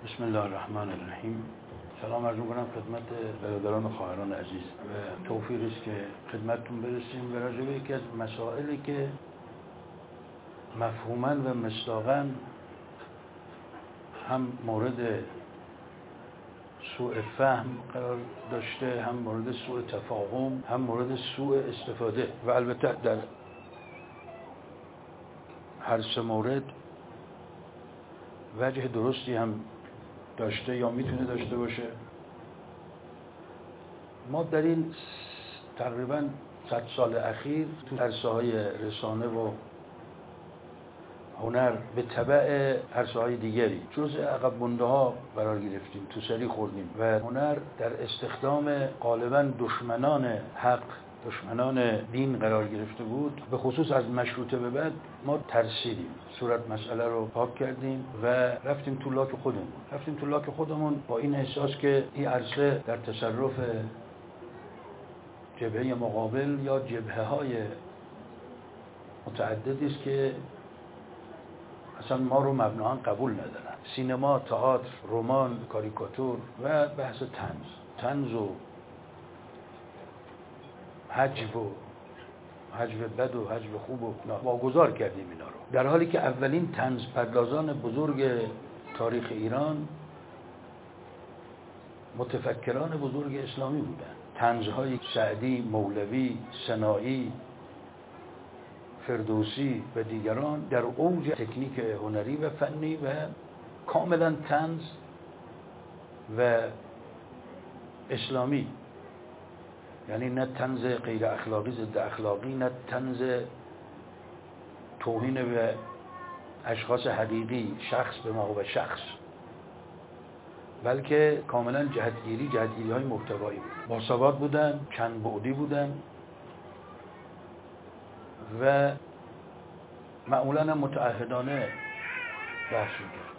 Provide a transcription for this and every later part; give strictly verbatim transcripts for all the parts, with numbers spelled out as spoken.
بسم الله الرحمن الرحیم. سلام عرض می‌کنم خدمت برادران و خواهران عزیز و توفیقی است که خدمتتون برسیم به راجع به یکی از مسائلی که مفهوماً و مصداقاً هم مورد سوء فهم قرار داشته، هم مورد سوء تفاهم، هم مورد سوء استفاده و البته در هر سه مورد وجه درستی هم داشته یا میتونه داشته باشه. ما در این تقریباً صد سال اخیر تو عرصه‌های رسانه و هنر به تبع عرصه‌های دیگری جزء عقب مونده ها قرار گرفتیم، تو سری خوردیم و هنر در استخدام غالباً دشمنان حق، دشمنان دین قرار گرفته بود. به خصوص از مشروطه به بعد ما ترسیدیم، صورت مسئله رو پاک کردیم و رفتیم تو لاک خودمون رفتیم تو لاک خودمون با این احساس که این عرصه در تصرف جبهه مقابل یا جبهه های متعددی است که اصلا ما رو مبناً قبول ندارن. سینما، تئاتر، رمان، کاریکاتور و بحث طنز طنز و حجو و حجو بد و حجو خوب و واگذار کردیم اینا رو، در حالی که اولین طنز پردازان بزرگ تاریخ ایران متفکران بزرگ اسلامی بودن. طنزهای سعدی، مولوی، سنایی، فردوسی و دیگران در اوج تکنیک هنری و فنی و کاملا طنز و اسلامی، یعنی نه طنز غیر اخلاقی ضد اخلاقی، نه طنز توهین به اشخاص حقیقی، شخص به ما و شخص، بلکه کاملا جهتگیری جهتگیری های محتوایی بود. باسواد بودن، چند بعدی بودن و معمولا هم متعهدانه بحث می‌کرد.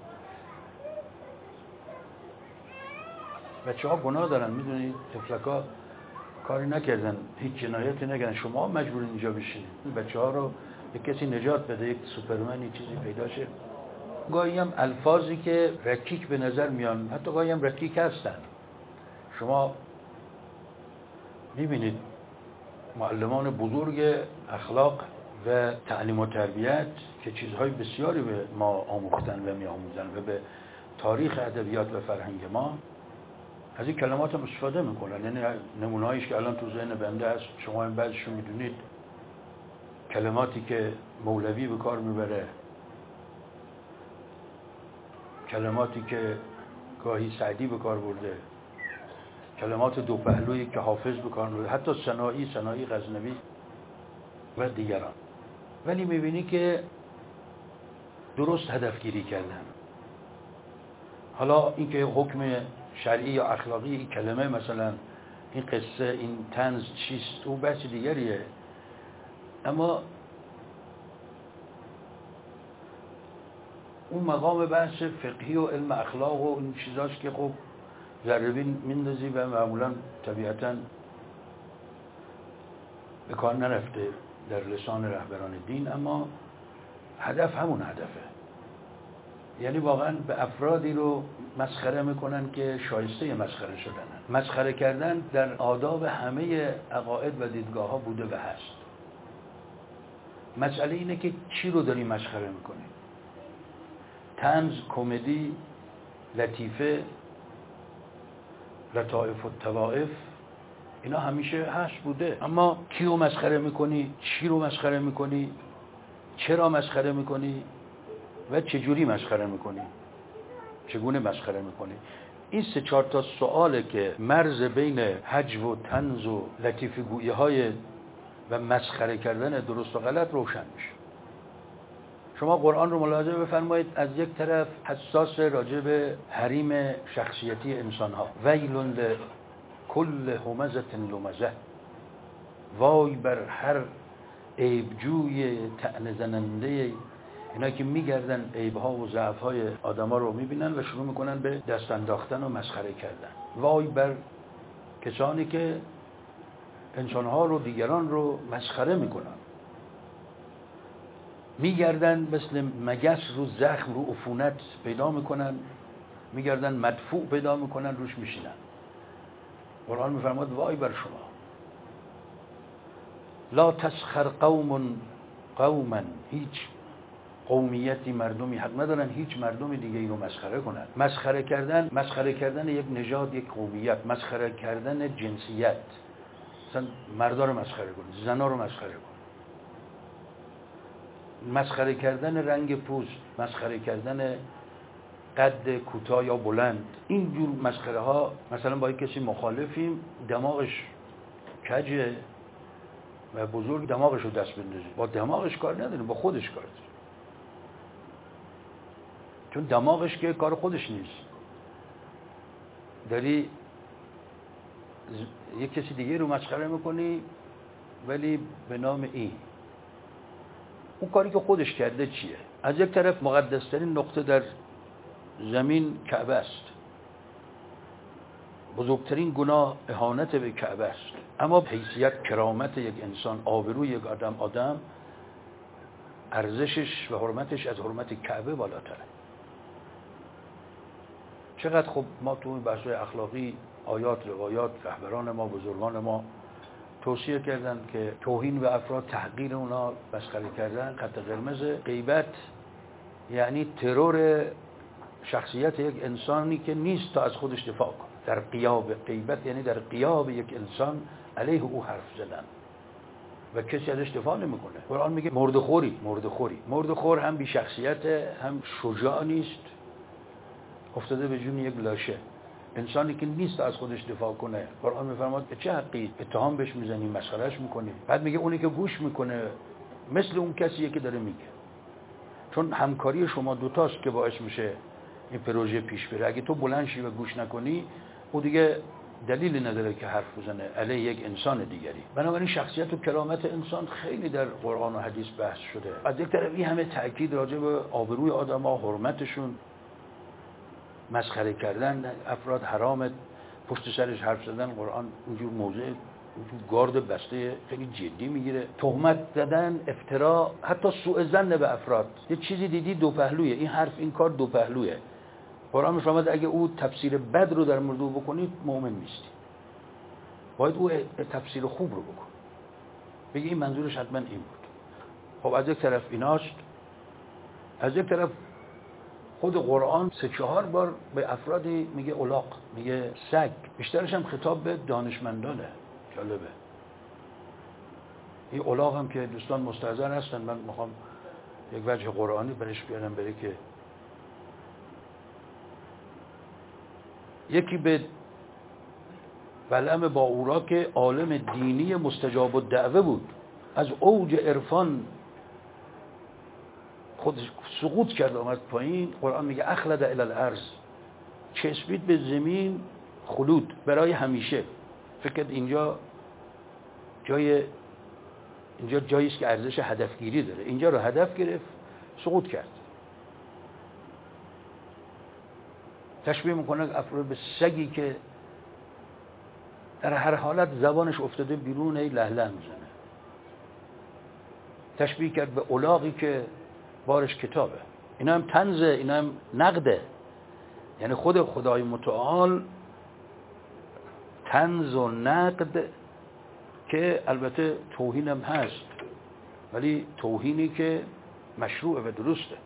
بچه ها گناه دارن، میدونید، طفلکا کاری نکردن، هیچ جنایتی نکردن، شما مجبورین اینجا بشینید. بچه ها رو به کسی نجات بده، یک سوپرمنی چیزی پیدا شه. گاهی هم الفاظی که رکیک به نظر میان، حتی گاهی هم رکیک هستن. شما میبینید معلمان بزرگ اخلاق و تعلیم و تربیت که چیزهای بسیاری به ما آموختن و میآموزن و به تاریخ ادبیات و فرهنگ ما از این کلمات هم استفاده میکنن. یعنی نمونه‌هایش که الان تو ذهن بنده هست، شما هم بعضیشو میدونید، کلماتی که مولوی به کار میبره، کلماتی که گاهی سعدی به کار برده، کلمات دو پهلویی که حافظ به کار برده، حتی سنایی سنایی غزنوی و دیگران. ولی میبینی که درست هدفگیری کردن. حالا اینکه حکم شرعی یا اخلاقی این کلمه، مثلا این قصه، این طنز چیست، او بحث دیگریه. اما اون مقام بحث فقهی و علم اخلاق و این چیزاست که خب ذره‌بین میندازی و معمولا طبیعتاً به کار نرفته در لسان رهبران دین، اما هدف همون هدفه. یعنی واقعا به افرادی رو مسخره میکنن که شایسته مسخره شدنن. مسخره کردن در آداب همه عقاید و دیدگاه ها بوده و هست. مسئله اینه که چی رو داری مسخره میکنی. طنز، کمدی، لطیفه، لطائف و طوائف، اینا همیشه هست بوده. اما کی رو مسخره میکنی، چی رو مسخره میکنی، چرا مسخره میکنی و چجوری مسخره میکنی، چگونه مسخره میکنی. این سه چهار تا سواله که مرز بین حجو و طنز و لطیفه گویی های و مسخره کردن درست و غلط روشن میشه. شما قرآن رو ملاحظه بفرمایید، از یک طرف حساس راجع به حریم شخصیتی انسان ها، ویل لکل همزة لمزة، وای بر هر عیبجوی طعنه زننده، اینا که میگردن عیبها و ضعفهای آدما رو میبینن و شروع میکنن به دست انداختن و مسخره کردن. وای بر کسانی که انسانها رو، دیگران رو مسخره میکنن، میگردن مثل مگس رو زخم، رو عفونت پیدا میکنن میگردن مدفوع پیدا میکنن روش میشینن. قرآن میفرماد وای بر شما، لا تسخر قوم قوما، هیچ قومیتی، مردمی حق ندارن هیچ مردم دیگه ای رو مسخره کنن. مسخره کردن مسخره کردن یک نژاد، یک قومیت، مسخره کردن جنسیت، مثلا مردا رو مسخره کن، زنا رو مسخره کن، مسخره کردن رنگ پوست، مسخره کردن قد کوتاه یا بلند، این جور مسخره ها. مثلا با یک کسی مخالفیم، دماغش کجه و بزرگ، دماغش رو دست بندازی. با دماغش کار نداریم، با خودش کار داریم، چون دماغش که کار خودش نیست. داری یک کسی دیگه رو مسخره میکنی ولی به نام این، اون کاری که خودش کرده چیه؟ از یک طرف مقدسترین نقطه در زمین کعبه است، بزرگترین گناه اهانت به کعبه است، اما حیثیت، کرامت یک انسان، آبروی یک آدم آدم ارزشش و حرمتش از حرمت کعبه بالاتره. چقدر خب ما تو این بحث‌های اخلاقی آیات، روایات، رهبران ما، بزرگان ما توصیه کردن که توهین به افراد، تحقیر اونا، مسخره کردن خط قرمز. غیبت یعنی ترور شخصیت یک انسانی که نیست تا از خودش دفاع کنه. در غیاب غیبت یعنی در غیاب یک انسان علیه او حرف زدن و کسی ازش دفاع نمیکنه. قرآن میگه مردخوری، مردخوری. مردخور هم بی شخصیت، هم شجاع نیست، افتاده به جون یک لاشه. انسانی که نیست از خودش دفاع کنه، قرآن میفرماد به چه حقی اتهام بهش میزنی، مسخرهش میکنی؟ بعد میگه اونی که گوش میکنه مثل اون کسیه که داره میگه، چون همکاری شما دوتاست که باعث میشه این پروژه پیش بره. اگه تو بلند شی و گوش نکنی، او دیگه دلیلی نداره که حرف بزنه علیه یک انسان دیگری. بنابراین شخصیت و کرامت انسان خیلی در قرآن و حدیث بحث شده. از یک طرف این همه تاکید راجع به آبروی آدم‌ها، حرمتشون، مسخره کردن افراد حرامه، پشت سرش حرف زدن. قرآن اونجور موضع، اونجور گارد بسته خیلی جدی میگیره. تهمت زدن، افترا، حتی سوء ظن به افراد. یه چیزی دیدی دو پهلویه، این حرف، این کار دو پهلویه. قرآن میفرماد اگه او تفسیر بد رو در مورد او بکنید مؤمن نیستی، باید او تفسیر خوب رو بکن، بگی این منظورش حتما این بود. خب از یک طرف ایناست، از یک طرف خود قرآن سه چهار بار به افرادی میگه الاغ، میگه سگ. بیشترش هم خطاب به دانشمندانه. جالبه این الاغ هم که دوستان مستحضر هستن، من میخوام یک وجه قرآنی برش بیارم بره که یکی به بلعم باورا که عالم دینی مستجاب الدعوه بود، از اوج عرفان خود سقوط کرد، آمد پایین. قرآن میگه اخلد الی الارض، چسبید به زمین، خلود، برای همیشه. فکر اینجا جای اینجا جایی است که ارزش هدفگیری داره، اینجا رو هدف گرفت، سقوط کرد. تشبیه میکنه افراد به سگی که در هر حالت زبانش افتاده بیرون، ای له له میزنه. تشبیه کرد به الاغی که بارش کتابه. اینا هم طنزه، اینا هم نقده. یعنی خود خدای متعال طنز و نقد، که البته توهین هم هست، ولی توهینی که مشروع و درسته.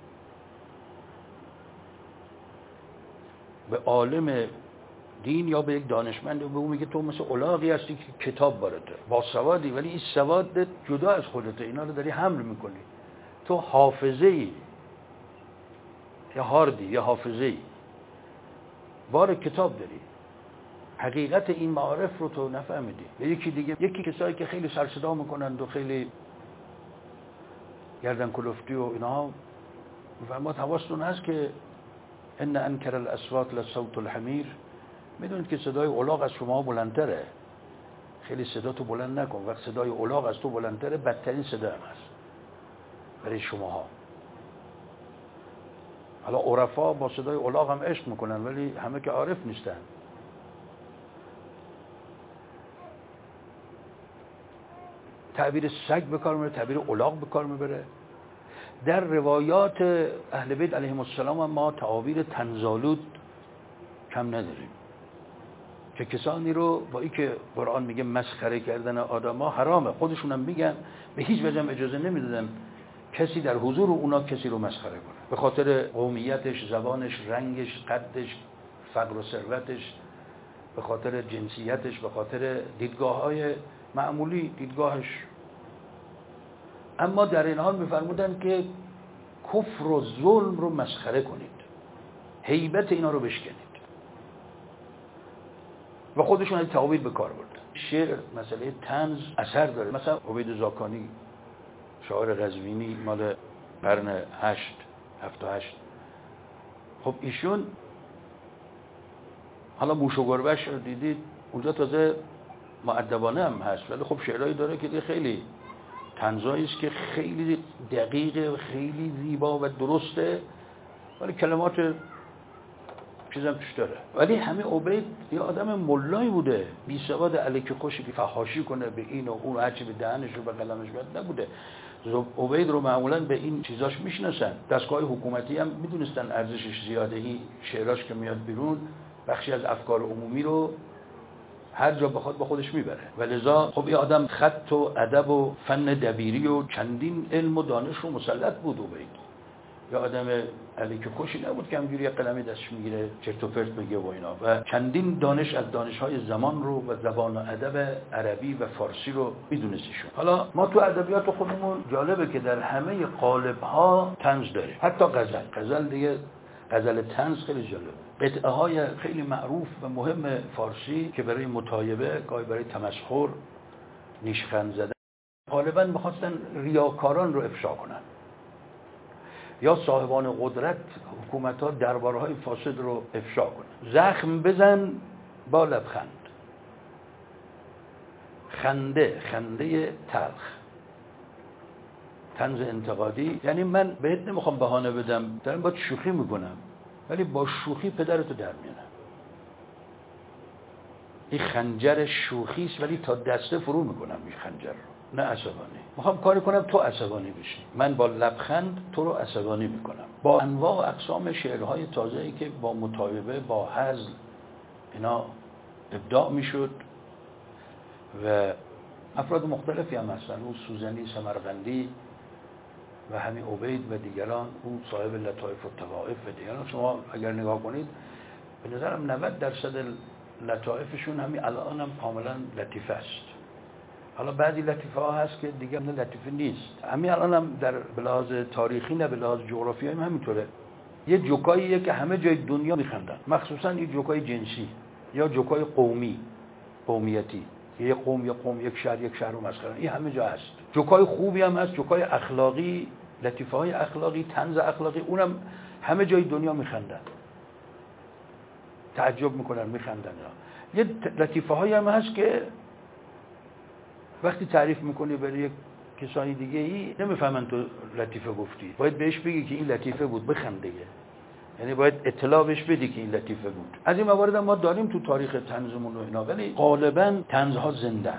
به عالم دین یا به یک دانشمند به اون میگه تو مثل الاغی هستی که کتاب بارده، با سوادی، ولی این سواد جدا از خودته، اینا رو داری حمل میکنی. تو حافظه‌ای یا هاردی یا حافظه‌ای، بار کتاب داری، حقیقت این معارف رو تو نفهمیدی. یکی دیگه، یکی کسایی که خیلی سر صدا میکنند و خیلی گردن کلفتی و اینا، میفرماد حواستون هست که ان انکر الاصوات لصوت الحمیر، میدونید که صدای الاغ از شما بلندتره، خیلی صدا تو بلند نکن. وقت صدای الاغ از تو بلندتره، بدترین صدا هم هست برای شماها. حالا عرفا با صدای الاغ هم عشق میکنن، ولی همه که عارف نیستن. تعبیر سگ به کار میبره، تعبیر الاغ به کار میبره. در روایات اهل بیت علیهم السلام هم ما تعابیر تنزالود کم نداریم که کسانی رو با این که قرآن میگه مسخره کردن آدما حرامه، خودشون هم میگن به هیچ وجه اجازه نمیدادن کسی در حضور اونا کسی رو مسخره کنه، به خاطر قومیتش، زبانش، رنگش، قدش، فقر و ثروتش، به خاطر جنسیتش، به خاطر دیدگاه‌های معمولی دیدگاهش. اما در این حال می‌فرمودن که کفر و ظلم رو مسخره کنید، هیبت اینا رو بشکنید و خودشون از تعابیر به کار بردن. شعر مسئله طنز اثر داره. مثلا عبید زاکانی شاعر قزوینی مال قرن هشت هفت و هشت، خب ایشون حالا موش و گربه‌اش رو دیدید اونجا تازه مؤدبانه هم هست، ولی خب شعرهایی داره که خیلی طنزایی است که خیلی دقیقه و خیلی زیبا و درسته، ولی کلمات چیزم توش داره. ولی همه عبید یه آدم ملایی بوده، بی سواد الکی خوشی که فحاشی کنه به این و اون، هرچی به دهنش رو به قلمش بیاد نبوده. عبید رو معمولا به این چیزاش میشناسن، دستگاه حکومتی هم میدونستن ارزشش زیاده، این شعراش که میاد بیرون بخشی از افکار عمومی رو هر جا بخواد با خودش میبره. ولذا خب این آدم خط و ادب و فن دبیری و چندین علم و دانش رو مسلط بود عبید. یا آدم علی که خوشی نبود که همجوری قلمی دستش میگیره چرت و پرت میگه و اینا، و چندین دانش از دانش‌های زمان رو و زبان و ادب عربی و فارسی رو میدونستیشون. حالا ما تو ادبیات خودمون جالبه که در همه قالب‌ها طنز داریم، حتی غزل. غزل دیگه غزل طنز خیلی جالبه. قطعه های خیلی معروف و مهم فارسی که برای مطایبه، گاهی برای تمسخر، نیشخند زدن، غالباً می‌خواستن ریاکاران رو افشا کنن یا صاحبان قدرت، حکومت‌ها، دربارهای فاسد رو افشا کنن. زخم بزن با لبخند، خنده خنده تلخ، طنز انتقادی. یعنی من بهت نمیخوام بهانه بدم، دارم باید شوخی میکنم، ولی با شوخی پدرتو در میارم. این خنجر شوخی است ولی تا دسته فرو میکنم این خنجر رو، نه عصبانی. میخوام کاری کنم تو عصبانی بشی، من با لبخند تو رو عصبانی میکنم. با انواع و اقسام شعرهای تازه‌ای که با مطایبه، با هزل اینا ابداع میشد و افراد مختلفی هم هستن، اون سوزنی، سمرقندی و همین عبید و دیگران، اون صاحب لطایف و طوائف و دیگران. شما اگر نگاه کنید به نظرم نود درصد لطایفشون همین الان هم کاملا لطیفه است. حالا بعضی لطیفه ها هست که دیگه نه لطیفه نیست. همین الان هم در لحاظ تاریخی نه به لحاظ جغرافیایی هم همینطوره. یه جوکاییه که همه جای دنیا میخندن، مخصوصا این جوکای جنسی یا جوکای قومی، قومیتی، یه قوم یا قوم، یک شهر یک شهر رو مسخره، این همه جا هست. جوکای خوبی هم هست، جوکای اخلاقی، لطیفه های اخلاقی، طنز اخلاقی، اونم همه جای دنیا میخندن، تعجب میکنن، میخندن. یه لطیفه هایی هم هست که وقتی تعریف میکنی برای یک کسانی دیگه ای نمیفهمن تو لطیفه گفتی، باید بهش بگی که این لطیفه بود، بخند دیگه. یعنی باید اطلاع بهش بدی که این لطیفه بود. از این موارد ما داریم تو تاریخ طنزمون و اینا، ولی غالبا طنزها زنده،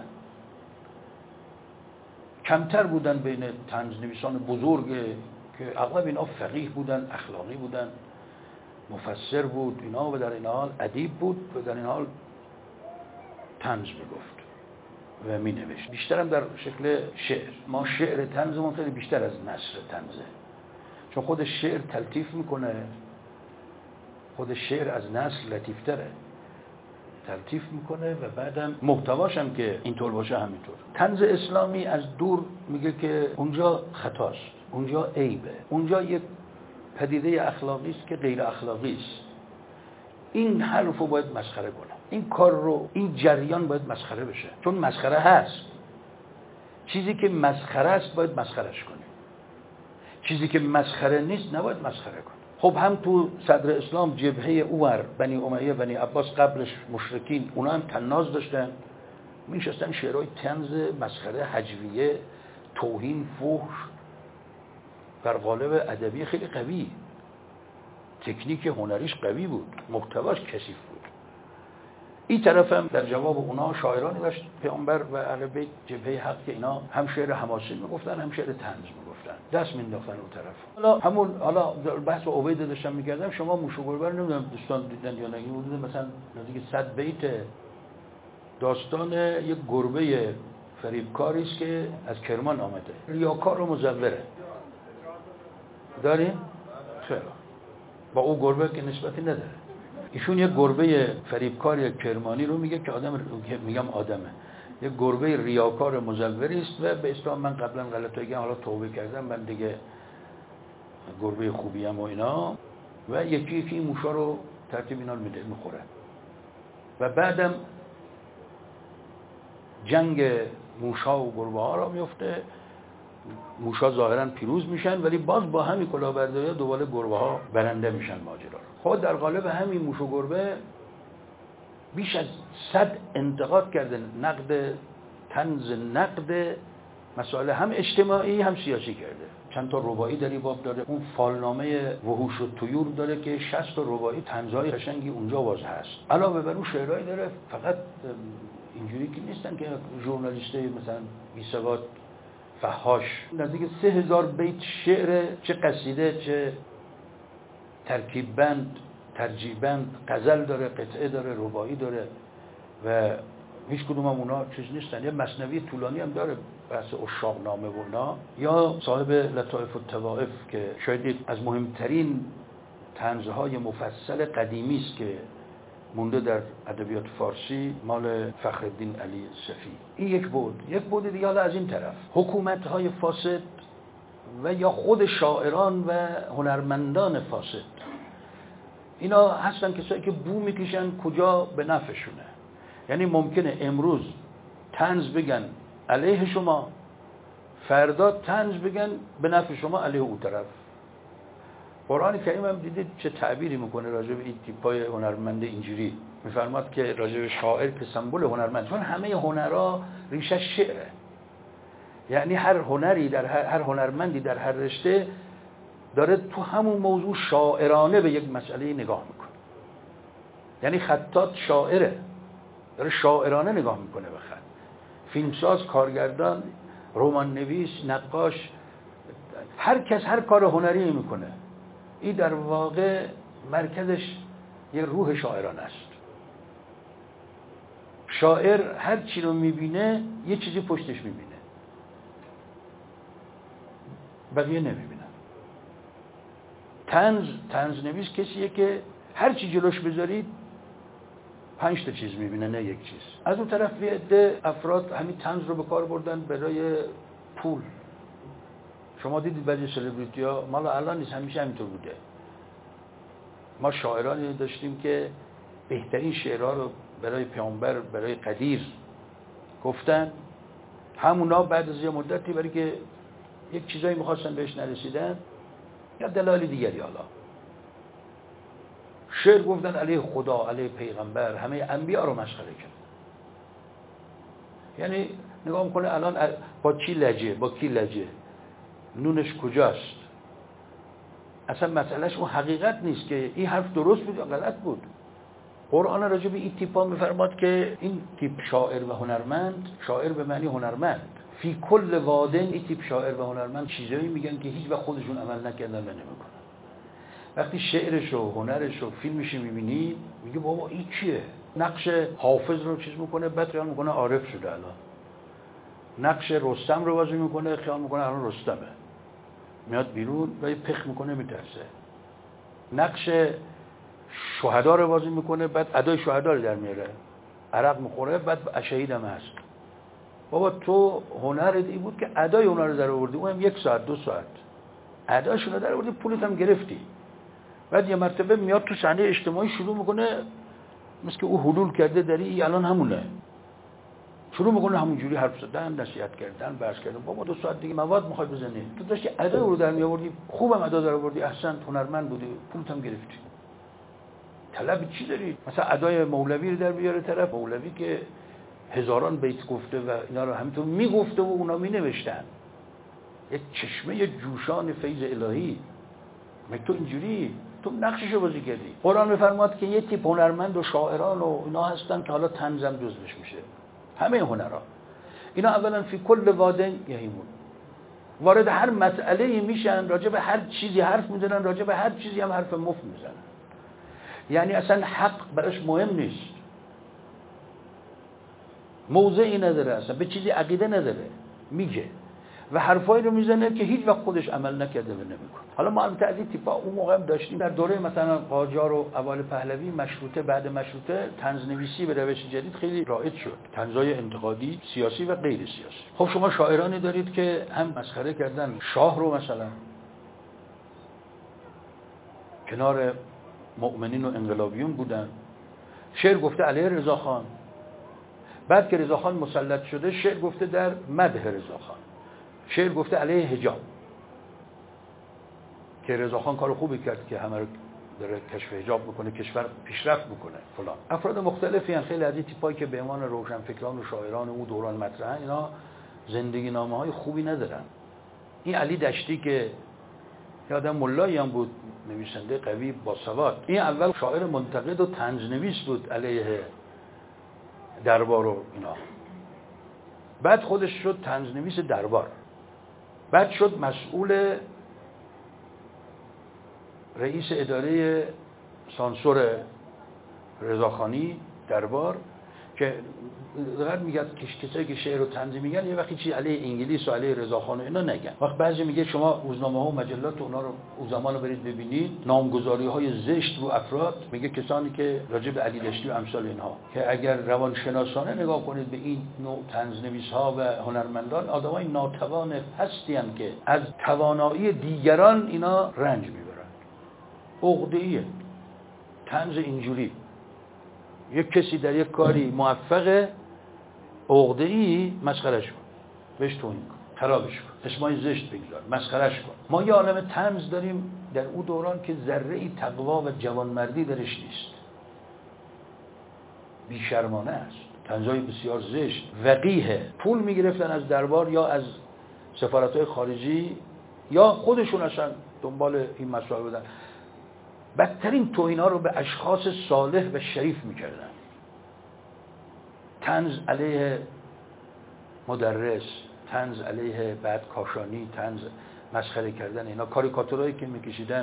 کمتر بودن بین طنز نویسان بزرگ که اغلب اینا فقیه بودن، اخلاقی بودن، مفسر بود اینا، و در این حال ادیب بود و در این حال طنز میگفت و می نوشت. بیشتر هم در شکل شعر. ما شعر طنزمون خیلی بیشتر از نثر طنزه، چون خود شعر تلطیف میکنه، خود شعر از نثر لطیفتره، تلطیف میکنه و بعدم محتواش هم که اینطور باشه همینطور. طنز اسلامی از دور میگه که اونجا خطاست، اونجا عیبه، اونجا یک پدیده اخلاقی است که غیر اخلاقی است. این حرفو باید مسخره کنه، این کار رو، این جریان باید مسخره بشه، چون مسخره هست. چیزی که مسخره است باید مسخرهش کنی، چیزی که مسخره نیست نباید مسخره کنی. خب هم تو صدر اسلام جبهه اوور، بنی امیه، بنی عباس، قبلش مشرکین، اونا هم طناز داشتن، میشستن شعرهای طنز، مسخره، هجویه، توهین، فحش، در قالب ادبی خیلی قوی، تکنیک هنریش قوی بود، محتواش کثیف بود. این طرف هم در جواب اونا شاعرانی داشت پیامبر و اهل بیت جبهه حق که اینا هم شعر حماسی میگفتن هم شعر طنز میگفتن، دست مینداختن اون طرف. حالا همون حالا بحث با عبید داشتم میکردم، شما موش و گربه رو نمیدونم دوستان دیدن یا نه، حدود مثلا نزدیک صد بیت داستان یک گربه فریبکاری است که از کرمان آمده، ریاکار و مزوره. داریم؟ خیلی با او گربه که نسبتی نداره. ایشون یک گربه فریبکار کرمانی رو میگه که آدم، میگم آدمه، یک گربه ریاکار مزوری است و به اسلام من قبلا غلطایی کردم، حالا توبه کردم، من دیگه گربه خوبی ام و اینا، و یکی یکی این موشا رو ترتیب اینا رو میده میخوره. و بعدم جنگ موشا و گربه ها را میفته، موشا ظاهرا پیروز میشن ولی باز با همین کلاهبرداری دوباره گربه ها برنده میشن ماجرا رو. خود در قالب همین موش و گربه بیش از صد انتقاد کرده، نقد طنز، نقد مسائل هم اجتماعی هم سیاسی کرده. چند تا رباعی در این باب داره، اون فالنامه وحوش و طیور داره که شصت تا رباعی طنزهای قشنگی اونجا باز هست. علاوه بر اون شعرهایی داره، فقط اینجوری که نیستن که ژورنالیسته مثلا بی سواد فحاش، نزدیک سه هزار بیت شعر، چه قصیده چه ترکیب بند، ترجیب بند، غزل داره، قطعه داره، رباعی داره و هیچ کدوم هم اونا چیز نیستن. یه مثنوی طولانی هم داره بحث عشاق نامه و اینا، یا صاحب لطائف الطوائف که شاید از مهمترین طنزهای مفصل قدیمی است که مونده در ادبیات فارسی، مال فخرالدین علی صفی. این یک بود. یک بود دیگه حالا از این طرف حکومت‌های فاسد و یا خود شاعران و هنرمندان فاسد، اینا هستن کسایی که بو میکشن کجا به نفعشونه. یعنی ممکنه امروز طنز بگن علیه شما، فردا طنز بگن به نفع شما علیه اون طرف. قرآن کریم هم دیدید چه تعبیری میکنه راجع به این تیپای هنرمند اینجوری، میفرماد که راجع به شاعر که سمبل هنرمند، چون همه هنرها ریشه شعره. یعنی هر هنری در هر, هر هنرمندی در هر رشته داره تو همون موضوع شاعرانه به یک مسئله نگاه میکنه. یعنی خطاط شاعره، داره شاعرانه نگاه میکنه به خط. فیلمساز، کارگردان، رمان نویس، نقاش، هر کس هر کار هنری میکنه. این در واقع مرکزش یه روح شاعرانه است. شاعر هر چی رو میبینه یه چیزی پشتش میبینه، بقیه نمیبینن. طنز طنز نویس کسیه که هر چی جلوش بذارید پنج تا چیز میبینه، نه یک چیز. از اون طرف یه عده افراد همین طنز رو به کار بردن برای پول. شما دیدید بعضی سلبریتی ها، مال الان نیست، همیشه همینطور بوده. ما شاعرانی داشتیم که بهترین شعرها رو برای پیامبر، برای قدیر گفتن، همونا بعد از یه مدتی برای که یک چیزایی میخواستن بهش نرسیدن یا دلایل دیگری، حالا شعر گفتن علیه خدا، علیه پیغمبر، همه انبیا رو مسخره کرد. یعنی نگاه میکنه الان با کی لجه، با کی لجه، نونش کجاست. اصلا مسئلهش اون حقیقت نیست که این حرف درست بود یا غلط بود. قرآن راجع به این تیپا میفرماد که این تیپ شاعر و هنرمند، شاعر به معنی هنرمند، فی کل وادن، این تیپ شاعر و هنرمند چیزایی میگن که هیچ وقت خودشون عمل نکردن و نمیکنن. وقتی شعرش و هنرش و فیلمش میبینی میگه بابا این چیه؟ نقش حافظ رو چیز میکنه، بعد خیال میکنه عارف شده الان. نقش رستم رو بازی میکنه، خیال میکنه الان رستمه. میاد بیرون و پخ میکنه، میترسه. نقش شهدا رو بازی میکنه، بعد ادای شهدا رو در میاره، عرق میخوره، بعد شهید هم هست. بابا تو هنرت این بود که ادای اونا رو در آوردی، اونم یک ساعت دو ساعت اداشون رو در آوردی، پولت هم گرفتی. بعد یه مرتبه میاد تو صحنه اجتماعی شروع میکنه مثل که او حلول کرده در این الان همونه، شروع میکنه همونجوری حرف زدن، نصیحت کردن، بحث کردن. بابا دو ساعت دیگه مواد میخوای بزنی، تو داشتی ادای رو در میآوردی، خوبم ادا در آوردی، احسن، هنرمند بودی، پولت هم گرفتی. طلب چی داری؟ مثلا ادای مولوی رو در بیاره طرف، مولوی که هزاران بیت گفته و اینا رو همینطور میگفته و اونا مینوشتن، یک چشمه جوشان فیض الهی. مگه تو اینجوری؟ تو نقششو بازی کردی. قرآن میفرماد که یه تیپ هنرمند و شاعران و اینا هستن که حالا طنزم جزوش میشه. همه هنرها اینا اولا فی کل وادن یهیمون، وارد هر مسئله‌ای میشن، راجع به هر چیزی حرف میزنن، راجع به هر چیزی هم حرف مفت میزنن. یعنی اصلا حق براش مهم نیست، موضعی نداره، اصلا به چیزی عقیده نداره، میگه و حرفایی رو میزنه که هیچ وقت خودش عمل نکرده و نمیکنه. حالا ما البته از این تیپا اون موقع هم داشتیم. در دوره مثلا قاجار و اوایل پهلوی، مشروطه، بعد مشروطه، طنزنویسی به روش جدید خیلی رایج شد، طنزهای انتقادی، سیاسی و غیر سیاسی. خب شما شاعرانی دارید که هم مسخره کردن شاه رو، مثلا کنار مؤمنین و انقلابیون بودن، شعر گفته علیه رضاخان، بعد که رضاخان مسلط شده شعر گفته در مدح رضاخان، شعر گفته علیه حجاب که رضاخان کار خوبی کرد که همه رو داره کشف حجاب میکنه، کشور پیشرفت میکنه فلان. افراد مختلفی هستند، خیلی از این تیپایی که به عنوان روشنفکران و شاعران او دوران مطرحن، اینا زندگی نامه های خوبی ندارن. این علی دشتی که آدم ملایی هم بود، نویسنده قوی با سواد، این اول شاعر منتقد و طنزنویس بود علیه دربار و اینا، بعد خودش شد طنزنویس دربار، بعد شد مسئول رئیس اداره سانسور رضاخانی دربار، که دقیق میگه کسایی که شعر و طنز میگن یه وقتی چی علیه انگلیس و علیه رضاخان و اینا نگن. وقت بعضی میگه شما روزنامه ها و مجلات و اونا رو او زمان رو برید ببینید، نامگذاری های زشت رو افراد، میگه کسانی که راجع به علی دشتی و امثال اینها، که اگر روانشناسانه نگاه کنید به این نوع طنزنویس ها و هنرمندان، آدمای ناتوان هستی ان که از توانایی دیگران اینا رنج میبرن. عقده‌ایه طنز اینجوری. یک کسی در یک کاری موفقه، عقده‌ای مسخرهش کن، بهش توهین کن، خرابش کن، اسمای زشت بگذار، مسخرهش کن. ما یه عالم طنز داریم در اون دوران که ذره‌ای تقوا و جوانمردی درش نیست، بیشرمانه است، طنزای بسیار زشت، وقیحه. پول میگرفتن از دربار یا از سفارت‌های خارجی یا خودشون اصلا دنبال این مسائل بودن. بدترین توهین‌ها رو به اشخاص صالح و شریف می‌کردن. طنز علیه مدرس، طنز علیه بعد کاشانی، طنز مسخره کردن اینا، کاریکاتورایی که می‌کشیدن.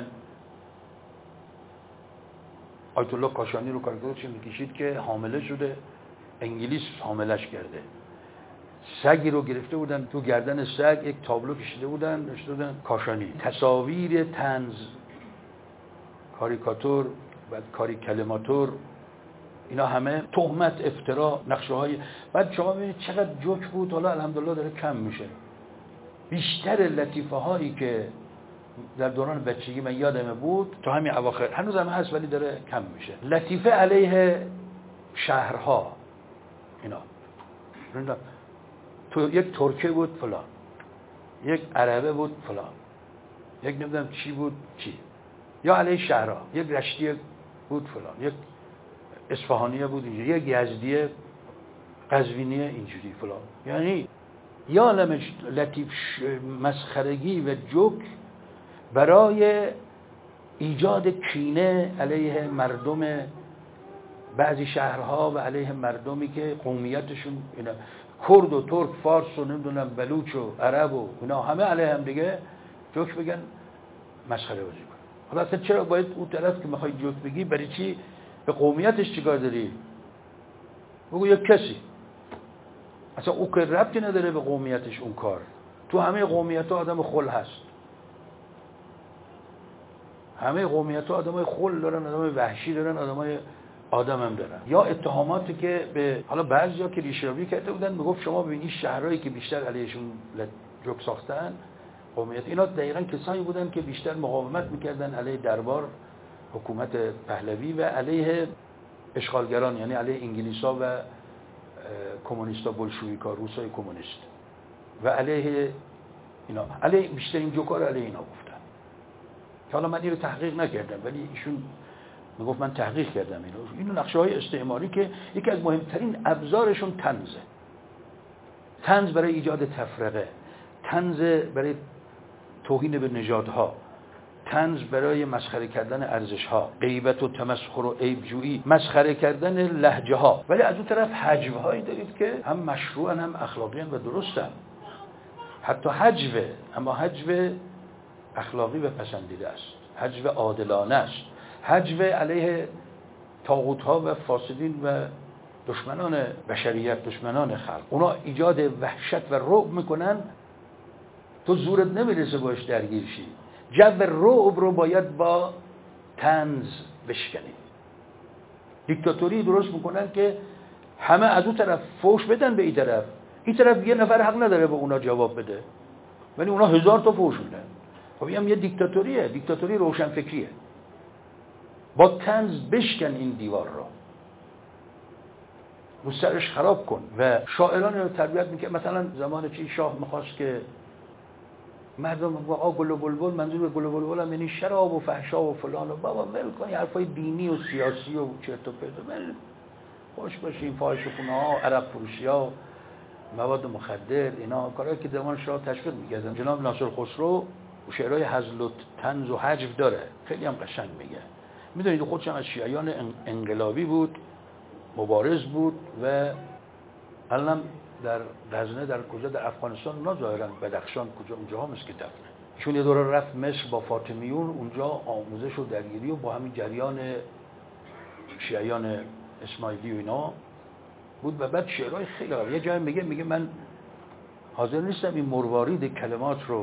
آیت الله کاشانی رو کاریکاتورش می‌کشید که حامله شده، انگلیس حاملش کرده. سگی رو گرفته بودن، تو گردن سگ یک تابلو کشیده بودن، نوشته بودن کاشانی. تصاویر طنز، کاریکاتور، بعد کاری کلماتور، اینا همه تهمت، افترا، نقشه های. بعد شما ببینید چقدر جوک بود. حالا الحمدلله داره کم میشه. بیشتر لطیفه هایی که در دوران بچگی من یادمه بود تا همین اواخر، هنوز هم هست ولی داره کم میشه، لطیفه علیه شهرها اینا. تو یک ترکه بود فلان، یک عربه بود فلان، یک نمیدونم چی بود چی، یا علیه شهرها، یک رشتی بود فلان، یک اصفهانیه بود اینجوری، یک یزدیه، قزوینیه اینجوری فلان. یعنی یا عالم لطیف مسخرگی و جوک برای ایجاد کینه علیه مردم بعضی شهرها و علیه مردمی که قومیتشون اینا کرد و ترک، فارس و نمیدونم بلوچ و عرب و اینا همه علیه هم دیگه جوک بگن، مسخره بازی کن. حالا اصلا چرا باید اون طرف که میخوای جوک بگی برای چی به قومیتش چیکار داری؟ بگو یک کسی، اصلا او که ربطی نداره به قومیتش اون کار. تو همه قومیت ها آدم خل هست، همه قومیت ها آدمای خل دارن، آدمای وحشی دارن، آدمای آدم هم دارن. یا اتهاماتی که به حالا بعضیا که ریشه‌یابی کرده بودن میگفت شما ببینید شهرهایی که بیشتر علیهشون جوک ساختن قومیت، اینا دقیقاً کسایی بودن که بیشتر مقاومت میکردن علیه دربار، حکومت پهلوی و علیه اشغالگران، یعنی علیه انگلیسا و کمونیستا، بولشویکا، روسای کمونیست و علیه اینا. علیه بیشتر این جوکا رو علیه اینا گفتن. حالا من این رو تحقیق نکردم ولی ایشون میگفت من تحقیق کردم اینو. اینو نقشه های استعماری که یکی از مهمترین ابزارشون طنزه. طنز برای ایجاد تفرقه، طنز برای توهین به نژادها، طنز برای مسخره کردن ارزش ها، غیبت و تمسخر و عیب جویی، مسخره کردن لهجه ها. ولی از اون طرف حجو هایی دارید که هم مشروعا هم اخلاقی و درستن. حتی حجو، اما حجو اخلاقی و پسندیده است، حجو عادلانه است، حجو علیه طاغوت ها و فاسدین و دشمنان بشریت، دشمنان خلق. اونا ایجاد وحشت و رعب میکنن، تو زورت نمیرسه باش درگیر شی. جو رعب رو باید با طنز بشکنی. دیکتاتوری درست میکنن که همه از اون طرف فوش بدن به این طرف، این طرف یه نفر حق نداره به اونا جواب بده، ولی اونا هزار تا فوش میدن. خب این هم یه دیکتاتوریه، دیکتاتوری روشنفکریه. با طنز بشکن این دیوار رو، رو سرش خراب کن. و شاعران رو تربیت میکنه. مثلا زمان چی شاه میخواست که مردم با گل و بلبل، منظور به گل و بلبل هم یعنی شراب و فحشا و فلان و بابا ول کن حرفای دینی و سیاسی و چرت و پرت، ول خوش باشین، فاحش خونه ها، عرق فروشی ها، مواد مخدر، اینا کارهایی که زمان شاه تشویق میکردن. جناب ناصر خسرو شعرهای هزل و طنز و حجو داره، خیلی هم قشنگ میگه. میدونید خودش هم از شیعیان انقلابی بود، مبارز بود و الان در غزنه، در کجا، در افغانستان، اونا ظاهرا بدخشان کجا اونجا هم است که دفنه. ایشون یه دوره رفت مصر با فاطمیون، اونجا آموزش و درگیری و با همین جریان شیعیان اسماعیلی و اینا بود و بعد شعرهای خیلی عالی. یه جایی میگه میگه من حاضر نیستم این مروارید کلمات رو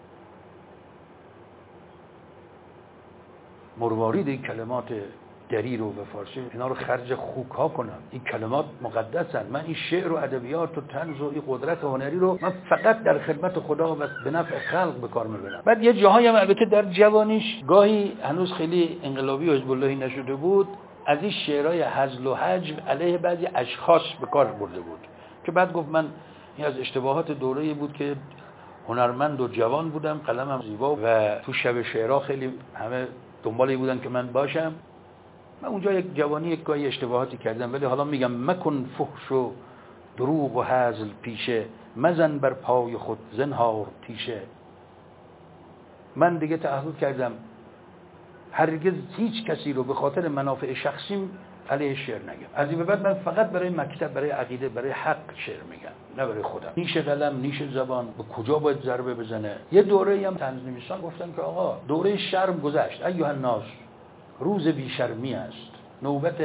مروارید این کلمات دری رو به فارسی اینا رو خرج خوک ها کنم. این کلمات مقدسن. من این شعر و ادبیات و طنز و این قدرت هنری رو من فقط در خدمت خدا و به نفع خلق به کار میبرم. بعد یه جاهایی هم البته در جوانیش گاهی هنوز خیلی انقلابی و حزب اللهی نشده بود، از این شعرهای هزل و حجو علیه بعضی اشخاص به کار برده بود که بعد گفت من این از اشتباهات دوره‌ای بود که هنرمند و جوان بودم، قلمم زیبا و تو شب شعرها خیلی همه دنبالی بودن که من باشم. من اونجا یک جوانی یک گاهی اشتباهاتی کردم، ولی حالا میگم مکن فحش و دروغ و هزل پیشه، مزن بر پای خود زنهار تیشه. من دیگه تعهد کردم هرگز هیچ کسی رو به خاطر منافع شخصیم علیه شعر نگم. از این به بعد من فقط برای مکتب، برای عقیده، برای حق شعر میگم، نه برای خودم. نیش قلم، نیش زبان به کجا باید ضربه بزنه. یه دوره‌ای هم طنز نویسان گفتن که آقا دوره شرم گذشت، ایها الناس روز بیشرمی است، نوبت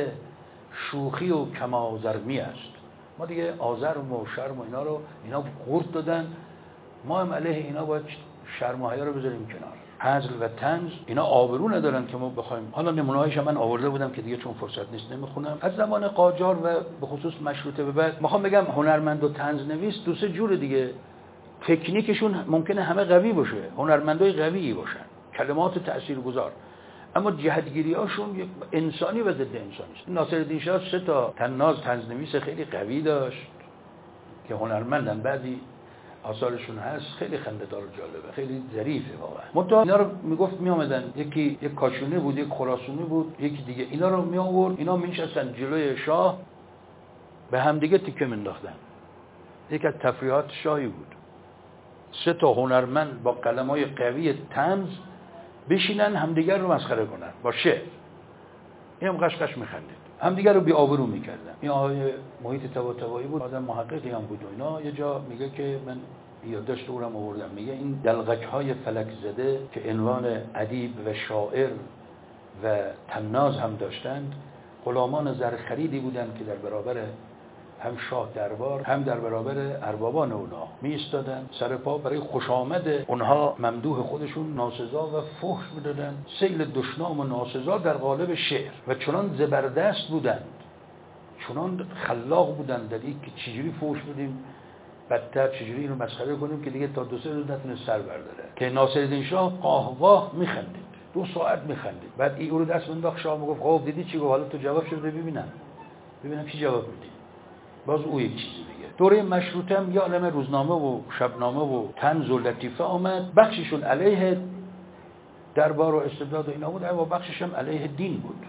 شوخی و کمازرمی است. ما دیگه آزرم و شرم و اینا رو اینا قورت دادن، ما هم علیه اینا باید شرم و حیا رو بذاریم کنار. هزل و طنز اینا آبرو ندارن که ما بخوایم. حالا نمونه‌هایش من آورده بودم که دیگه چون فرصت نیست نمیخونم. از زمان قاجار و به خصوص مشروطه به بعد میخوام بگم هنرمند و طنز نویس دو سه جور دیگه. تکنیکشون ممکنه همه قوی باشه، هنرمندای قوی باشن، کلمات تاثیرگذار، اما جهتگیری‌هاشون یک انسانی و ضد انسانی است. ناصرالدین شاه سه تا طناز طنزنویس خیلی قوی داشت که هنرمندن، بعضی آثارشون هست خیلی خنده‌دار و جالبه، خیلی ظریفه واقعا. منتها اینا رو میگفت میآمدن، یکی یک کاشونی بود، یک خراسانی بود، یکی دیگه، اینا رو می آورد، اینا می‌نشستن جلوی شاه به هم دیگه تیکه مینداختن. یک از تفریحات شاهی بود، سه تا هنرمند با قلم‌های قوی طنز بشینن همدیگر رو مسخره کنن با شعر. اینم قشقش میخندید، همدیگر رو بی آبرو میکردن. این آقای محیط طباطبایی بود، آدم محققی هم بود و اینا. یه جا میگه که من یادداشت رو هم آوردم، میگه این دلغک‌های فلک زده که عنوان ادیب و شاعر و طناز هم داشتند، غلامان زرخریدی بودند که در برابر هم شاه دربار هم در برابر اربابان اونها می ایستادن، سر پا برای خوش آمد اونها ممدوح خودشون ناسزا و فحش میدادن. سیل دشنام و ناسزا در قالب شعر و چنان زبردست بودند، چنان خلاق بودند در این که چجوری فحش بدیم، بدتر چجوری اینو مسخره کنیم که دیگه تا دو سه روز نتونه سر برداره. که ناصرالدین شاه قاه قاه میخندید، دو ساعت میخندید. بعد این رو دست انداخت، شاه میگفت خب دیدی چی گفت، حالا تو جواب شده ببینم ببینم چی جواب میدی. باز او یک چیزی میگه. دوره مشروطه هم یه عالمه روزنامه و شبنامه و طنز و لطیفه آمد، بخششون علیه دربار و استبداد و اینا بود، اما بخشش هم علیه دین بود.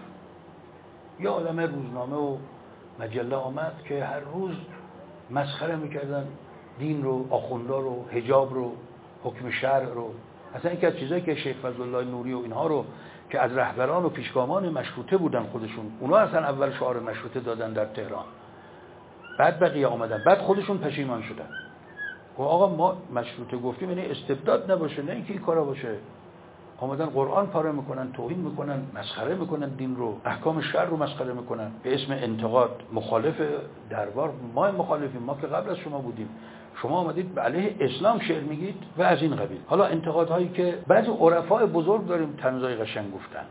یه عالمه روزنامه و مجله آمد که هر روز مسخره میکردن دین رو، آخوندا رو، حجاب رو، حکم شرع رو، اصلا این که از چیزایی که شیخ فضلالله نوری و اینها رو که از رهبران و پیشگامان مشروطه بودن خودشون، اونا اصلا اول شعار مشروطه دادن در تهران، بعد بقیه آمدن، بعد خودشون پشیمان شدن. و آقا ما مشروطه گفتیم یعنی استبداد نباشه، نه اینکه این کارا باشه. آمدن قرآن پاره میکنن، توهین میکنن، مسخره میکنن دین رو، احکام شرع رو مسخره میکنن به اسم انتقاد. مخالف دربار ما مخالفیم، ما که قبل از شما بودیم، شما آمدید به علیه اسلام شعر میگید و از این قبیل. حالا انتقادهایی که بعضی عرفای بزرگ داریم طنزای قشنگ گفتن،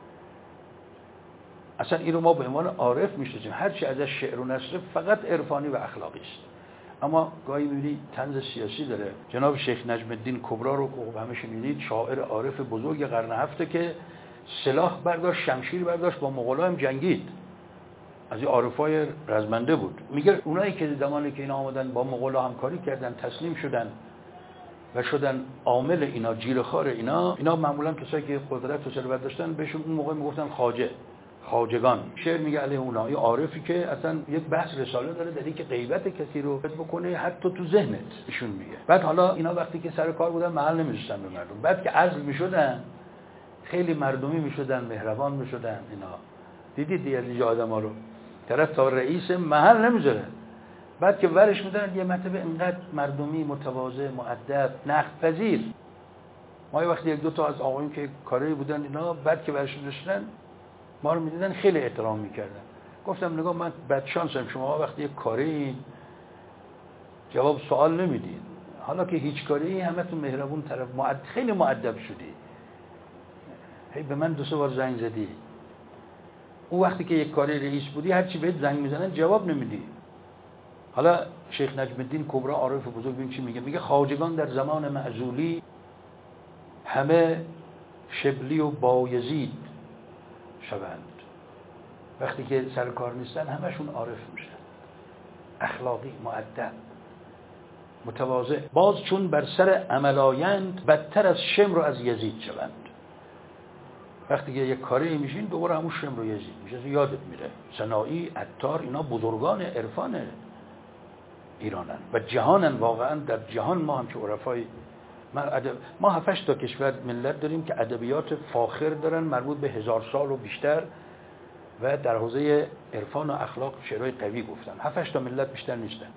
اصلا این رو ما به عنوان عارف میشناسیم، هر چی ازش شعر و نثر فقط عرفانی و اخلاقی است. اما گاهی میبینی طنز سیاسی داره. جناب شیخ نجم الدین کبرا رو که همه شنیدید، شاعر عارف بزرگ قرن هفته که سلاح برداشت، شمشیر برداشت، با مغولا هم جنگید، از این عارفای رزمنده بود. میگه اونایی که زمانی که اینا آمدن با مغولا همکاری کردن، تسلیم شدن و شدن عامل اینا، جیره‌خوار اینا، اینا معمولا کسایی که قدرت و ثروت داشتن بهشون اون موقع میگفتن خواجه، خواجگان. شعر میگه علیه اونا. این عارفی که اصلا یک بحث رساله داره در اینکه غیبت کسی رو بکنه حتی تو ذهنت، ایشون میگه. بعد حالا اینا وقتی که سر کار بودن محل نمیذاشتن به مردم، بعد که عزل میشدن خیلی مردمی میشدن، مهربان میشدن. اینا دیدید دیگه اینجا آدما رو طرف تا رئیس محل نمیذاره، بعد که ورش میدن یه مرتبه اینقدر مردمی، متواضع، مؤدب، نقد پذیر. ما یه وقتی یک دو تا از آقایون که کاری بودن اینا، بعد که ورش داشتن ما رو میدیدن خیلی احترام میکردن. گفتم نگاه من بد شانسم، شما وقتی یک کاری جواب سوال نمیدین، حالا که هیچ کاری همتون مهربون، طرف مؤدب، خیلی مؤدب شدی، هی به من دو سه بار زنگ زدی. اون وقتی که یک کاری رئیس بودی هر چی بهت زنگ میزنن جواب نمیدی. حالا شیخ نجم الدین کبرا عارف بزرگ این چی میگه؟ میگه خواجگان در زمان معزولی همه شبلی و بایزید شوند. وقتی که سر کار نیستن همشون عارف میشن، اخلاقی، مؤدب، متواضع. باز چون بر سر عمل آیند بدتر از شمر و از یزید شوند. وقتی که یک کاری میشین دوباره همون شمر و یزید میشه، یادت میره. سنایی، عطار، اینا بزرگان عرفان ایرانن و جهانن. واقعا در جهان ما هم که عرفای ما هفتش تا کشور ملت داریم که ادبیات فاخر دارن مربوط به هزار سال و بیشتر و در حوزه عرفان و اخلاق شعرهای قوی گفتن. هفتش تا ملت بیشتر نیستن.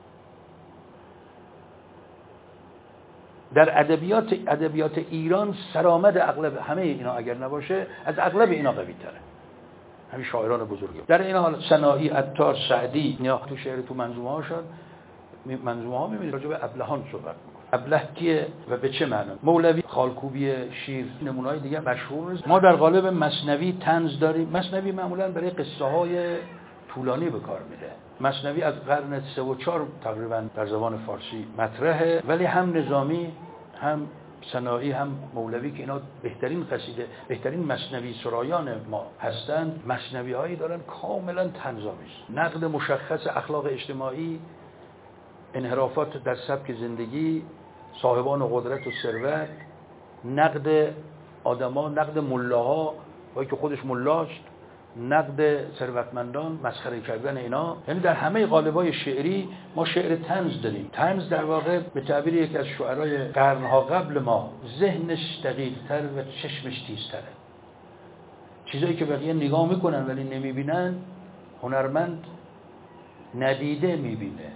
در ادبیات ادبیات ایران سرآمد اغلب همه اینا اگر نباشه از اغلب اینا قوی تره، همین شاعران بزرگی. در این حال سنایی، عطار، سعدی، یا تو شعر تو منظومه هاشون منظومه ها میبینید راجع به ابلهان صحبت میکنه. ابله کیه و به چه معنا؟ مولوی، خالکوبی، شیر، نمونه‌های دیگه مشهور نیست. ما در قالب مثنوی طنز داریم. مثنوی معمولا برای قصه های طولانی به کار میره. مثنوی از قرن سه و چهار تقریبا در زبان فارسی مطرحه، ولی هم نظامی، هم سنایی، هم مولوی که اینا بهترین قصیده، بهترین مثنوی سرایان ما هستند، مثنوی هایی دارن کاملا طنزآمیز، نقد مشخص اخلاق اجتماعی، انحرافات در سبک زندگی، صاحبان قدرت و ثروت، نقد آدما، نقد ملاها، وای که خودش ملاست، نقد ثروتمندان، مسخره کردن اینا. یعنی در همه قالب‌های شعری ما شعر طنز داریم. طنز در واقع به تعبیر یکی از شعرای قرن‌ها قبل ما، ذهنش دقیق‌تر و چشمش تیزتره. چیزایی که بقیه نگاه میکنن ولی نمیبینن، هنرمند ندیده میبینه.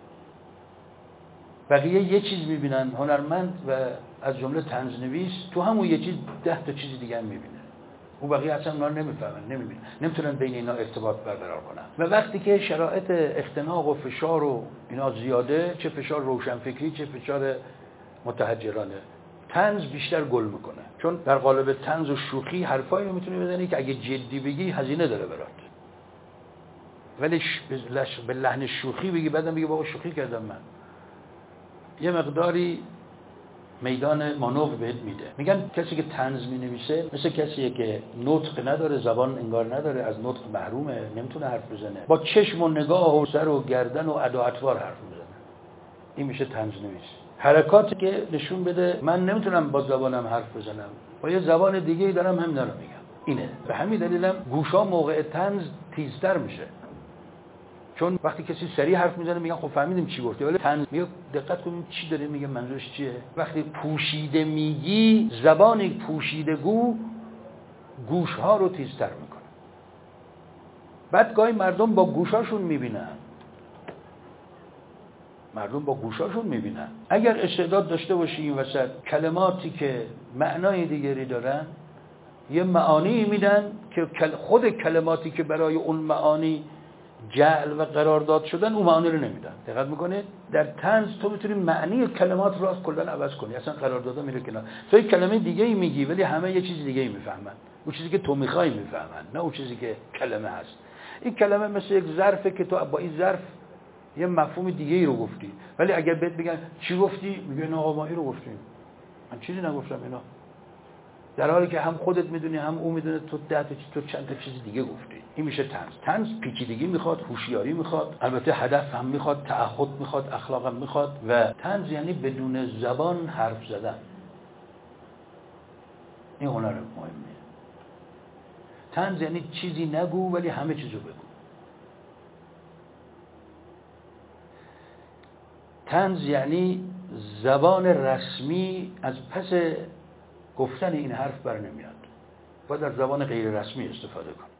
بقیه یه چیز میبینن، هنرمند و از جمله طنزنویس تو همون یه چیز ده تا چیز دیگه هم میبینه. اون بقیه اصلا اونا رو نمیفهمن، نمیبینن، نمیتونن بین اینا ارتباط برقرار کنن. و وقتی که شرایط اختناق و فشار و اینا زیاده، چه فشار روشنفکری چه فشار متحجرانه، طنز بیشتر گل میکنه. چون در قالب طنز و شوخی حرفایی میتونی بزنی که اگه جدی بگی هزینه داره برات، ولی به لحن شوخی بگی بعدم بگی بابا شوخی کردم من، یه مقداری میدان مانور بهت میده. میگن کسی که طنز مینویسه مثل کسیه که نطق نداره، زبان انگار نداره، از نطق محرومه، نمیتونه حرف بزنه، با چشم و نگاه و سر و گردن و ادا و اطوار حرف میزنه. این میشه طنزنویس. حرکاتی که نشون بده من نمیتونم با زبانم حرف بزنم، با یه زبان دیگه‌ای دارم هم نرو میگم. اینه. به همین دلیلم گوشا موقع طنز تیزتر میشه. چون وقتی کسی سریع حرف میزنه میگن خب فهمیدیم چی گفته، ولی طنز میگه دقت کنیم چی داره میگه، منظورش چیه. وقتی پوشیده میگی، زبان پوشیده گو گوشها رو تیزتر میکنه. بعد گاهی مردم با گوشاشون میبینن، مردم با گوشاشون میبینن. اگر استعداد داشته باشی این وسط کلماتی که معنای دیگری دارن یه معانی میدن که خود کلماتی که برای اون معانی جعل و قرارداد شدن اون معانی رو نمیدن. دقت میکنید در طنز تو میتونی معنی کلمات رو کلا عوض کنی، اصلا قراردادا میره کنار. تو یک کلمه دیگه ای میگی ولی همه یه چیز دیگه ای میفهمن، اون چیزی که تو میخوای میفهمن، نه اون چیزی که کلمه هست. این کلمه مثل یک ظرفه که تو با این ظرف یه مفهوم دیگه ای رو گفتی، ولی اگر بهت بگن چی گفتی میگن آقا ما این رو گفتیم، من چیزی نگفتم اینا، در حالی که هم خودت میدونی هم اون میدونه تو ده تا تو چند تا چیز دیگه گفتی. این میشه طنز. طنز پیچیدگی میخواد، هوشیاری میخواد، البته هدف هم میخواد، تعهد میخواد، اخلاق هم میخواد. و طنز یعنی بدون زبان حرف زدن. این هنر مهمه. طنز یعنی چیزی نگو ولی همه چیزو بگو. طنز یعنی زبان رسمی از پس گفتن این حرف بر نمیاد، باید در زبان غیر رسمی استفاده کن.